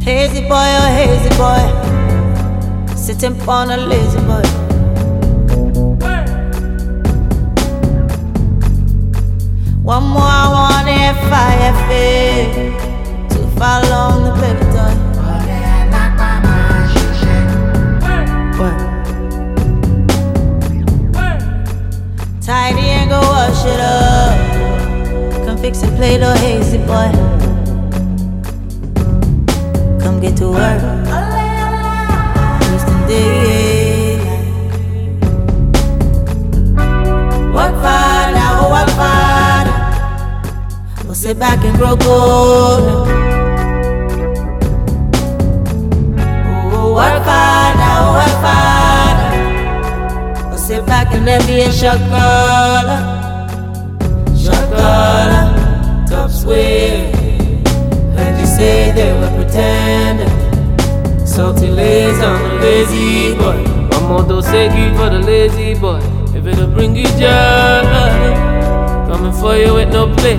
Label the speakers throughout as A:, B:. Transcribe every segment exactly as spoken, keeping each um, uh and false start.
A: Hazy boy, oh hazy boy, sitting upon a lazy boy. One more I want if I feel too far along the paper toy. Tidy and go wash it up. Come fix and play the hazy boy. Come get to work. Houston day. Work hard, now work hard. We'll sit back and grow cold. Oh, work hard, now work hard. We'll sit back and then be a shakala. Shakala, top swing. Heard you say they were pretending. Salty lays on the lazy boy. One more dosegi for the lazy boy. If it'll bring you joy, coming for you with no play.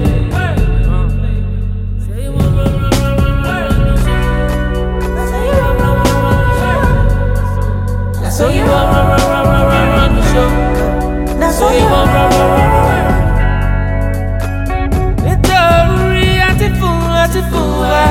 A: So you want run, run, run, run, run, run the show. That's so you want run, run, run, run. Ti fún wa,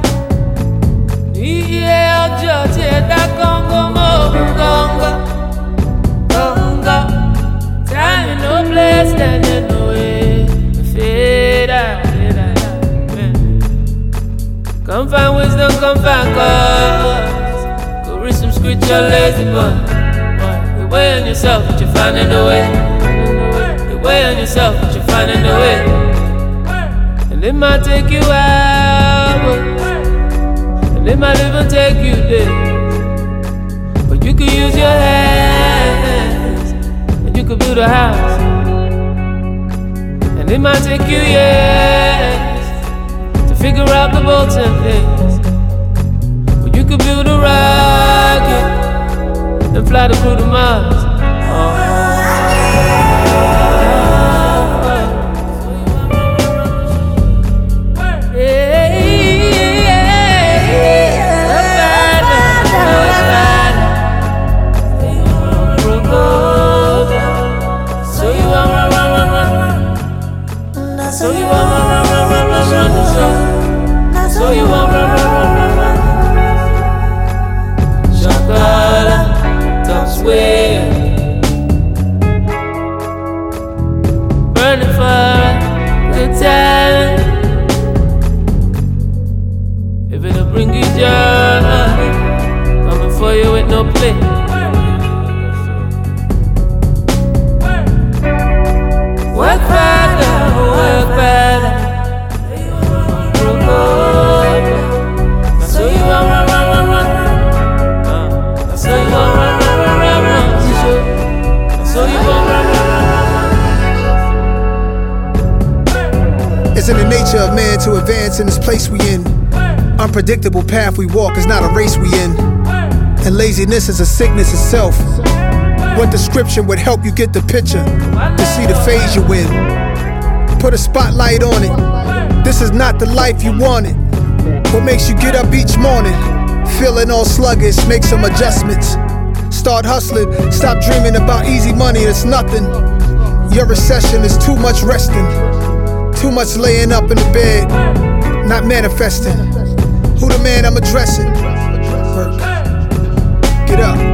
A: iye ọjọ́ tí ẹ dá kọ́ńgọ́ mọ́ kọ́ńgọ́, kọ́ńgọ́. Time no place, standing no way. Fade out, fade out. Come find wisdom, come find cause. Go read some scripture, lazy boy. You weigh on yourself, but you're finding a way. You weigh on yourself, but you're finding a way. And it might take you hours, and it might even take you days. But you could use your hands, and you could build a house. And it might take you years to figure out the bolts and things. But you could build a rocket and fly the crew to Mars. Oh. So you want run, run, run, run, run, run the show. So you want run, run, run, run, run. Shakala, top swing. Burning for a good time. If it'll bring you joy, coming for you with no play. Work hard now, work better. So you want run, run, run, run. So you want run, run, run, run, run. So you want run, run, run, run.
B: It's in the nature of man to advance in this place we in. Unpredictable path we walk is not a race we in. And laziness is a sickness itself. What description would help you get the picture to see the phase you in? Put a spotlight on it. This is not the life you wanted. What makes you get up each morning? Feeling all sluggish, make some adjustments. Start hustling, stop dreaming about easy money, it's nothing. Your recession is too much resting, too much laying up in the bed, not manifesting. Who the man I'm addressing? Get up.